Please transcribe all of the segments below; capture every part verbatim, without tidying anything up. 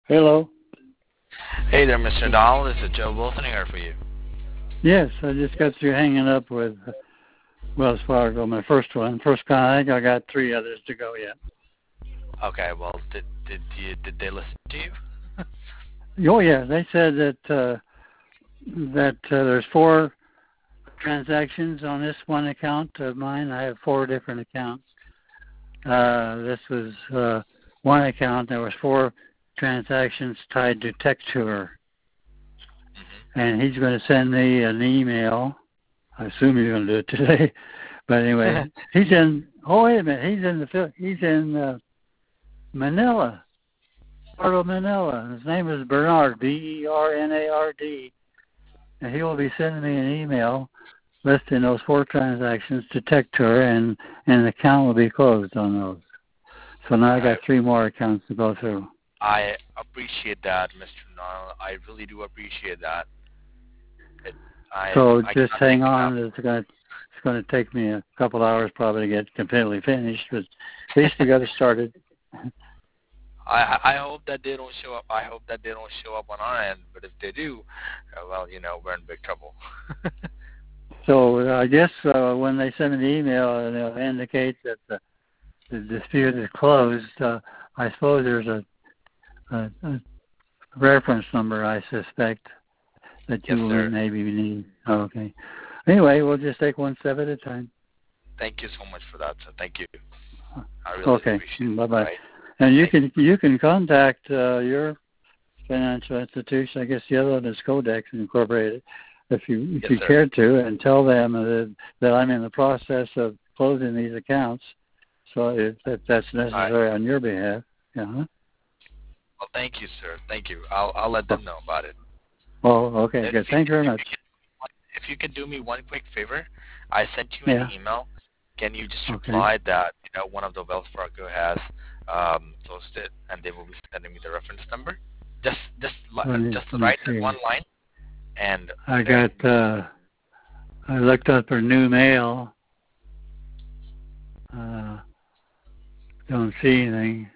Hello. Hey there, Mister Dahl. This is Joe Wilson here for you. Yes, I just got through hanging up with Wells Fargo, my first one. First con, I think I got three others to go yet. Okay, well, did did you did they listen to you? Oh yeah, they said that uh, that uh, there's four transactions on this one account of mine. I have four different accounts. Uh, this was uh, one account. There was four transactions tied to TechTour. And he's going to send me an email. I assume he's going to do it today. But anyway, he's in. Oh wait a minute. He's in the. He's in uh, Manila, part of Manila. His name is Bernard. B E R N A R D. And he will be sending me an email listing those four transactions to TechTour, and and the account will be closed on those. So now I got three more accounts to go through. I appreciate that, Mister Nall. I really do appreciate that. It, I, so I just hang on. It's going to it's going to take me a couple hours probably to get completely finished, but at least we got it started. I I hope that they don't show up. I hope that they don't show up on our end. But if they do, uh, well, you know, we're in big trouble. So uh, I guess uh, when they send me the email and it'll indicate that the, the dispute is closed, uh, I suppose there's a, a, a reference number, I suspect, that you yes, will sir. maybe need. Oh, okay. Anyway, we'll just take one step at a time. Thank you so much for that, sir. Thank you. I really okay. appreciate it. Bye bye. Right. And you Thank can you. you can contact uh, your financial institution. I guess the other one is Codex Incorporated, if you if yes, you sir. care to, and tell them that, that I'm in the process of closing these accounts. So if that, that's necessary right. on your behalf, yeah. Well, thank you, sir. Thank you. I'll I'll let them know about it. Oh, okay, If good. you, Thank you very if much. You can, if you could do me one quick favor, I sent you an Yeah. email. Can you just Okay. reply that you know one of the Wells Fargo has um, closed it, and they will be sending me the reference number? Just just Me, just write that one see. line, and I got. Uh, I looked up her new mail. Uh, don't see anything.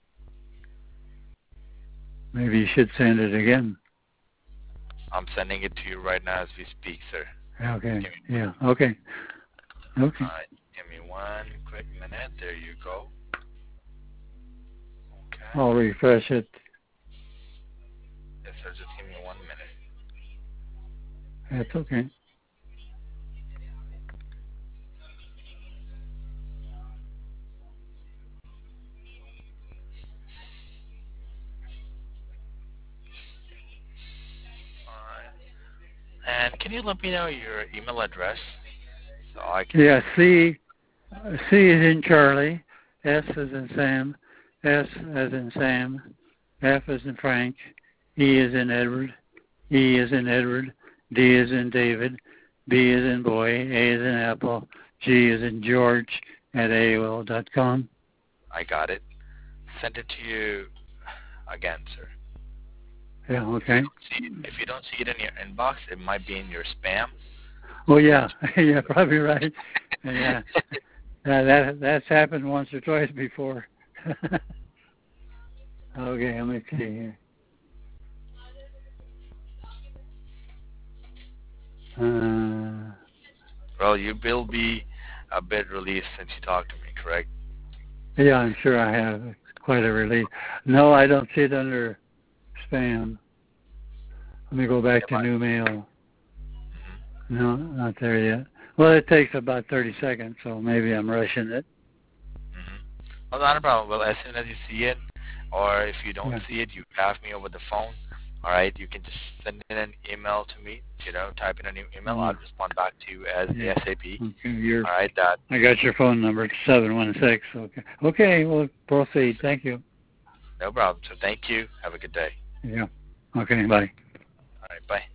Maybe you should send it again. I'm sending it to you right now as we speak, sir. Okay. Yeah. Okay. Okay. All right. Give me one quick minute. There you go. Okay. I'll refresh it. Yes, sir. Just give me one minute. That's okay. And can you let me know your email address so I can? Yeah, C, C is in Charlie, S is in Sam, S as in Sam, F is in Frank, E is in Edward, E is in Edward, D is in David, B is in boy, A is in apple, G is in George at A O L dot com. I got it. Send it to you again, sir. Yeah, okay. If you, if you don't see it in your inbox, it might be in your spam. Oh yeah, yeah, probably right. Yeah, yeah, that that's happened once or twice before. Okay, let me see here. Uh, Well, you will be a bit relieved since you talked to me, correct? yeah, I'm sure I have. It's quite a relief. No, I don't see it under spam. Let me go back Yeah, to new mail. No, not there yet. Well, it takes about thirty seconds, so maybe I'm rushing it. Mm-hmm. Well, not a problem. Well, as soon as you see it, or if you don't Yeah. see it, you have me over the phone. All right, you can just send in an email to me. You know, type in a new email. Mm. I'll respond back to you as Yeah. ASAP. Okay, you're, All right, that. I got your phone number, seven one six. Okay. Okay, well, proceed. Thank you. No problem. So thank you. Have a good day. Yeah. Okay, bye. All right, bye.